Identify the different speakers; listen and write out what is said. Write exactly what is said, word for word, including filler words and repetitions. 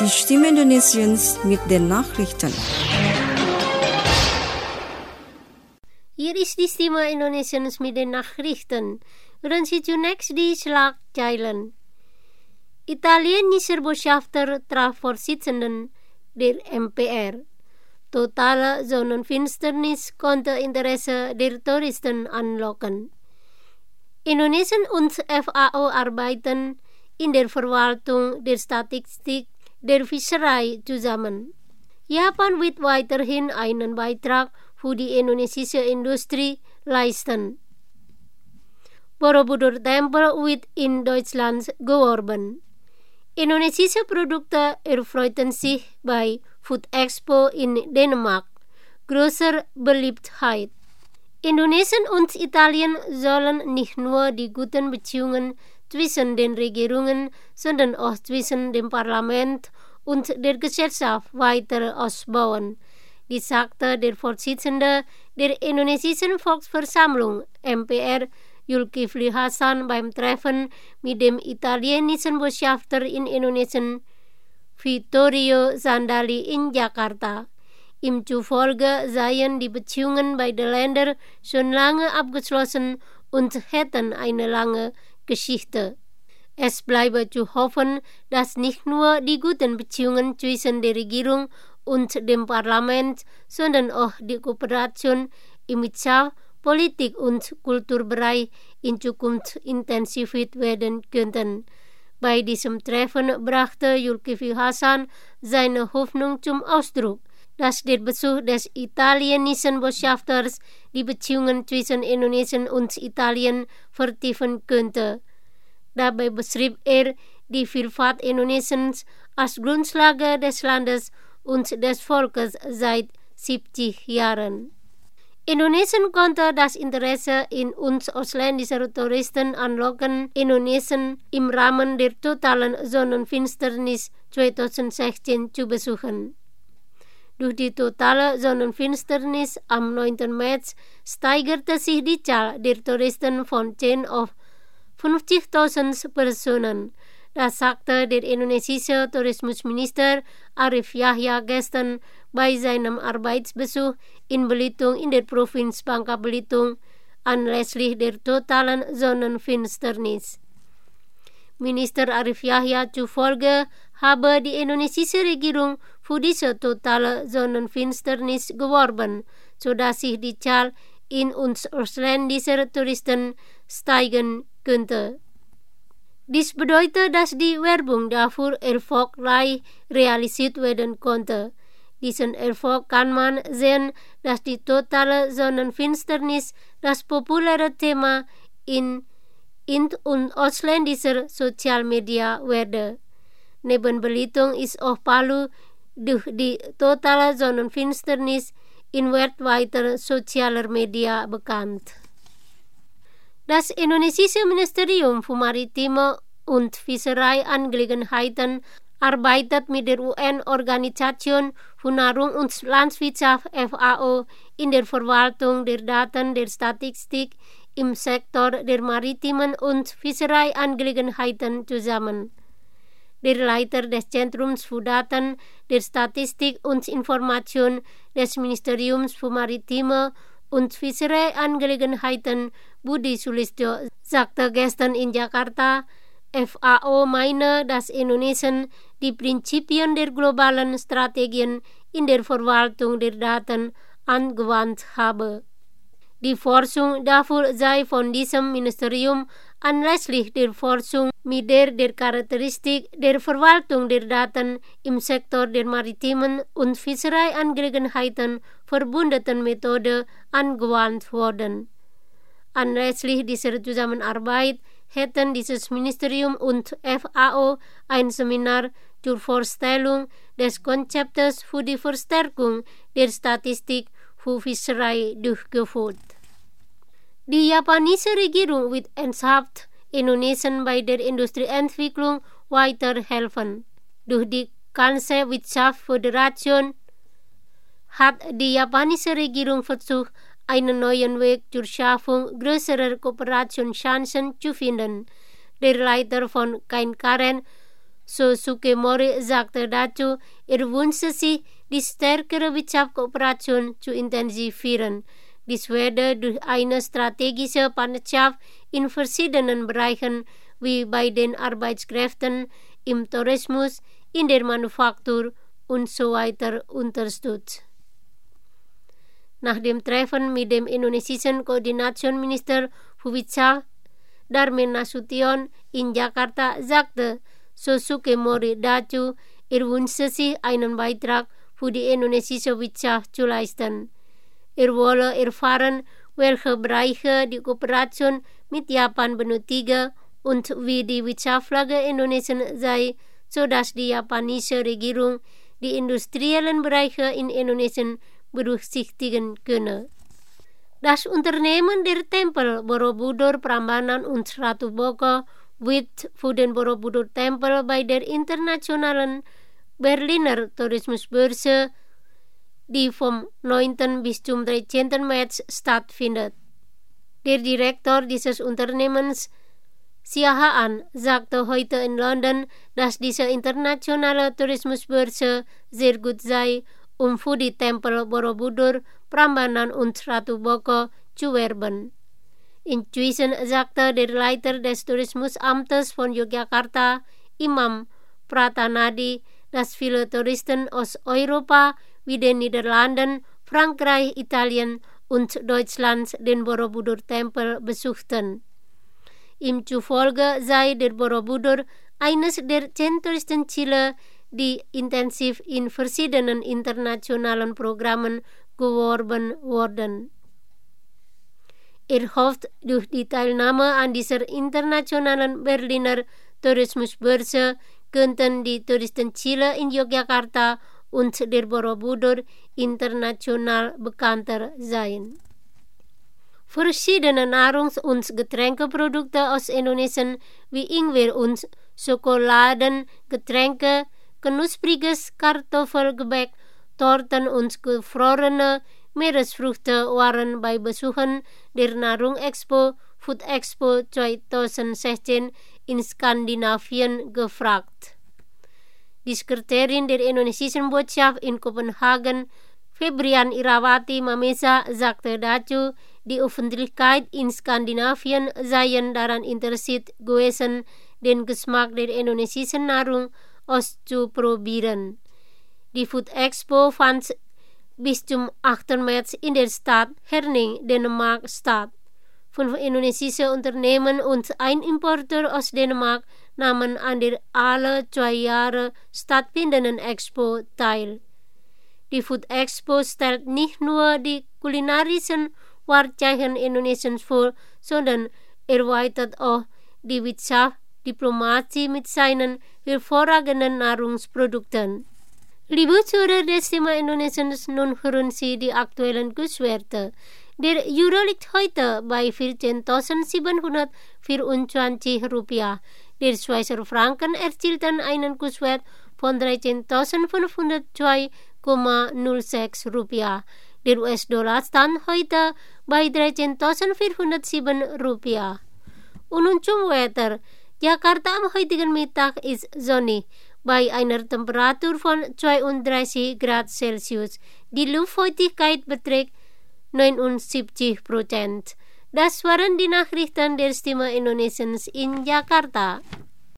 Speaker 1: Die Stimme Indonesiens mit den Nachrichten.
Speaker 2: Hier ist die Stimme Indonesiens mit den Nachrichten. Dan zit u next die slagzeilen. Italienische Botschafter traf Vorsitzenden der M P R. Totale Sonnenfinsternis konnte Interesse der Touristen anlocken. Indonesien und F A O arbeiten in der Verwaltung der Statistik der Fischerei zusammen. Japan wird weiterhin einen Beitrag für die indonesische Industrie leisten. Borobudur Tempel wird in Deutschland geworben. Indonesische Produkte erfreuten sich bei Food Expo in Dänemark großer Beliebtheit. Indonesien und Italien sollen nicht nur die guten Beziehungen zwischen den Regierungen, sondern auch zwischen dem Parlament und der Gesellschaft weiter ausbauen. Dies sagte der Vorsitzende der Indonesischen Volksversammlung M P R Zulkifli Hasan beim Treffen mit dem italienischen Botschafter in Indonesien Vittorio Sandali in Jakarta. Ihm zufolge seien die Beziehungen beider Länder schon lange abgeschlossen und hätten eine lange Geschichte. Es bleibe zu hoffen, dass nicht nur die guten Beziehungen zwischen der Regierung und dem Parlament, sondern auch die Kooperation im Wirtschaft, Politik und Kulturbereich in Zukunft intensiviert werden könnten. Bei diesem Treffen brachte Zulkifli Hasan seine Hoffnung zum Ausdruck, dass der Besuch des italienischen Botschafters die Beziehungen zwischen Indonesien und Italien vertiefen könnte. Dabei beschrieb er die Vielfalt Indonesiens als Grundlage des Landes und des Volkes seit siebzig Jahren. Indonesien konnte das Interesse in uns ausländischer Touristen anlocken, Indonesien im Rahmen der totalen Sonnenfinsternis zwanzig sechzehn zu besuchen. Durch die totale Sonnenfinsternis am neunten März steigerte sich die Zahl der Touristen von zehn auf fünfzigtausend Personen. Das sagte der indonesische Tourismusminister Arif Yahya gestern bei seinem Arbeitsbesuch in Belitung in der Provinz Bangka Belitung anlässlich der totalen Sonnenfinsternis. Minister Arif Yahya zufolge habe die indonesische Regierung für diese totale Sonnenfinsternis geworben, sodass sich die Zahl in uns ausländischer Touristen steigen könnte. Dies bedeutet, dass die Werbung dafür erfolgreich realisiert werden konnte. Diesen Erfolg kann man sehen, dass die totale Sonnenfinsternis das populäre Thema in in- und ausländischer Sozialmedia werde. Neben Belitung ist auch Palu durch die totale Sonnenfinsternis in weltweiter sozialer Media bekannt. Das indonesische Ministerium für Maritime und Fischereiangelegenheiten arbeitet mit der U N-Organisation für Nahrung und Landwirtschaft F A O in der Verwaltung der Daten der Statistik im Sektor der maritimen und Fischereiangelegenheiten zusammen. Der Leiter des Zentrums für Daten der Statistik und Information des Ministeriums für Maritime und Fischereiangelegenheiten Budi Sulistyo sagte gestern in Jakarta, F A O meine, dass Indonesien die Prinzipien der globalen Strategien in der Verwaltung der Daten angewandt habe. Die Forschung dafür sei von diesem Ministerium anlässlich der Forschung mit der der Charakteristik der Verwaltung der Daten im Sektor der maritimen und Fischereiangelegenheiten verbundenen Methode angewandt worden. Anlässlich dieser Zusammenarbeit hätten dieses Ministerium und F A O ein Seminar zur Vorstellung des Konzeptes für die Verstärkung der Statistik für Fischerei durchgeführt. Die japanische Regierung wird ernsthaft Indonesien bei der Industrieentwicklung weiterhelfen. Durch die Kansai Wirtschaftsföderation hat die japanische Regierung versucht, einen neuen Weg zur Schaffung größerer Kooperationschancen zu finden. Der Leiter von Kainkaren So Sukemori sagte dazu, er wünsche sich, die stärkere Wirtschaftskooperation zu intensivieren. Dies werde durch eine strategische Partnerschaft in verschiedenen Bereichen wie bei den Arbeitskräften, im Tourismus, in der Manufaktur und so weiter unterstützt. Nach dem Treffen mit dem indonesischen Koordinationsminister für Wirtschaft Darmin Nasution in Jakarta sagte Sukemori dazu, er wünsche sich einen Beitrag für die indonesische Wirtschaft zu leisten. Er wolle erfahren, welche Bereiche die Kooperation mit Japan benötige und wie die Wirtschaftslage Indonesiens sei, sodass die japanische Regierung die industriellen Bereiche in Indonesien berücksichtigen könne. Das Unternehmen der Tempel Borobudur Prambanan und Ratu Boko wirbt für den Borobudur-Tempel bei der internationalen Berliner Tourismusbörse, die vom neunten bis zum dreizehnten März stattfindet. Der Direktor dieses Unternehmens, Siahaan, sagte heute in London, dass diese internationale Tourismusbörse sehr gut sei, um für die Tempel Borobudur, Prambanan und Ratu Boko zu werben. Inzwischen sagte der Leiter des Tourismusamtes von Yogyakarta, Imam Pratanadi, dass viele Touristen aus Europa wie den Niederlanden, Frankreich, Italien und Deutschland den Borobudur-Tempel besuchten. Ihm zufolge sei der Borobudur eines der zehn Touristenziele, die intensiv in verschiedenen internationalen Programmen geworben wurden. Er hofft, durch die Teilnahme an dieser internationalen Berliner Tourismusbörse könnten die Touristenziele in Yogyakarta und der Borobudur international bekannter sein. Verschiedene Nahrungs- und Getränkeprodukte aus Indonesien wie Ingwer und Schokoladen, Getränke, knuspriges Kartoffelgebäck, Torten und gefrorene Meeresfrüchte waren bei Besuchen der Nahrungsexpo Food Expo zwanzig sechzehn in Skandinavien gefragt. Die Sekretärin der indonesischen Botschaft in Kopenhagen, Febrian Irawati Mamesa, sagte dazu, die Öffentlichkeit in Skandinavien seien daran interessiert gewesen, den Geschmack der indonesischen Nahrung auszuprobieren. Die Food Expo fand bis zum achten März in der Stadt Herning, Dänemark, statt. Fünf indonesische Unternehmen und ein Importeur aus Dänemark nahmen an der alle zwei Jahre stattfindenden Expo teil. Die Food Expo stellt nicht nur die kulinarischen Wahrzeichen Indonesiens vor, sondern erweitert auch die Wirtschaft, Diplomatie mit seinen hervorragenden Nahrungsprodukten. Liebe Zuhörer des Thema Indonesiens, nun hören Sie die aktuellen Kurswerte. Der Euro liegt heute bei vierzehntausendsiebenhundertvierundzwanzig Rupiah. Der Schweizer Franken erzielte einen Kurswert von dreizehntausendfünfhundertzwei Komma null sechs Rupiah. Der U S-Dollar stand heute bei dreizehntausendvierhundertsieben Rupiah. Und nun zum Wetter. Jakarta am heutigen Mittag ist sonnig, bei einer Temperatur von zweiunddreißig Grad Celsius. Die Luftfeuchtigkeit beträgt neunundsiebzig Prozent. Das waren die Nachrichten der Stimme Indonesiens in Jakarta.